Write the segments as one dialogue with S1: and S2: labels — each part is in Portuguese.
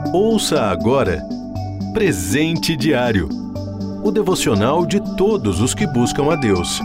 S1: Ouça agora Presente Diário, o devocional de todos os que buscam a Deus.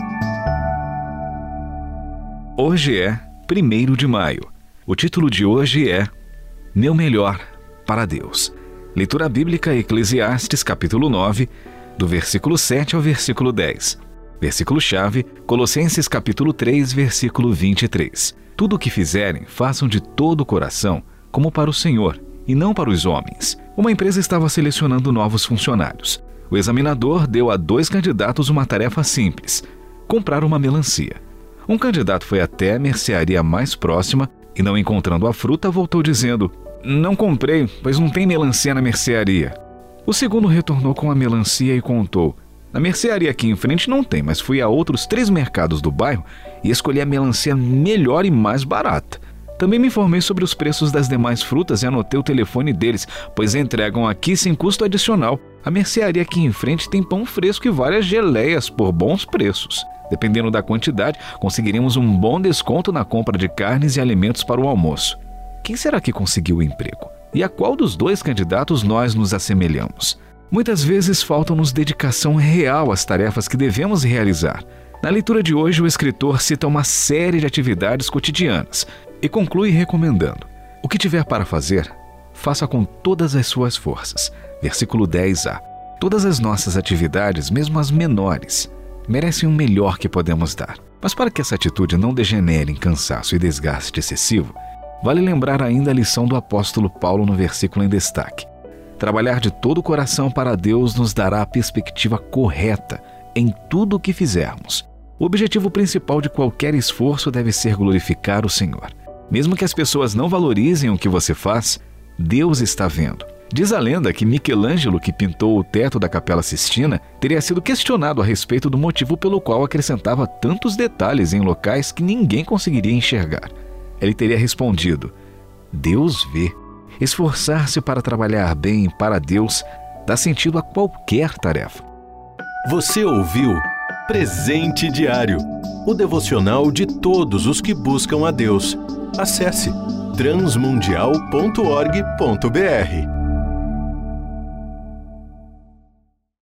S2: Hoje é 1º de maio. O título de hoje é Meu Melhor para Deus. Leitura bíblica Eclesiastes, capítulo 9, do versículo 7 ao versículo 10. Versículo-chave, Colossenses, capítulo 3, versículo 23. Tudo o que fizerem, façam de todo o coração, como para o Senhor, e não para os homens. Uma empresa estava selecionando novos funcionários. O examinador deu a 2 candidatos uma tarefa simples: comprar uma melancia. Um candidato foi até a mercearia mais próxima e, não encontrando a fruta, voltou dizendo: "Não comprei, pois não tem melancia na mercearia." O segundo retornou com a melancia e contou: "Na mercearia aqui em frente não tem, mas fui a outros 3 mercados do bairro e escolhi a melancia melhor e mais barata. Também me informei sobre os preços das demais frutas e anotei o telefone deles, pois entregam aqui sem custo adicional. A mercearia aqui em frente tem pão fresco e várias geleias por bons preços. Dependendo da quantidade, conseguiríamos um bom desconto na compra de carnes e alimentos para o almoço." Quem será que conseguiu o emprego? E a qual dos 2 candidatos nós nos assemelhamos? Muitas vezes falta-nos dedicação real às tarefas que devemos realizar. Na leitura de hoje, o escritor cita uma série de atividades cotidianas e conclui recomendando: "O que tiver para fazer, faça com todas as suas forças." Versículo 10a. Todas as nossas atividades, mesmo as menores, merecem o melhor que podemos dar. Mas para que essa atitude não degenere em cansaço e desgaste excessivo, vale lembrar ainda a lição do apóstolo Paulo no versículo em destaque: trabalhar de todo o coração para Deus nos dará a perspectiva correta em tudo o que fizermos. O objetivo principal de qualquer esforço deve ser glorificar o Senhor. Mesmo que as pessoas não valorizem o que você faz, Deus está vendo. Diz a lenda que Michelangelo, que pintou o teto da Capela Sistina, teria sido questionado a respeito do motivo pelo qual acrescentava tantos detalhes em locais que ninguém conseguiria enxergar. Ele teria respondido: "Deus vê." Esforçar-se para trabalhar bem para Deus dá sentido a qualquer tarefa.
S1: Você ouviu Presente Diário, o devocional de todos os que buscam a Deus. Acesse transmundial.org.br.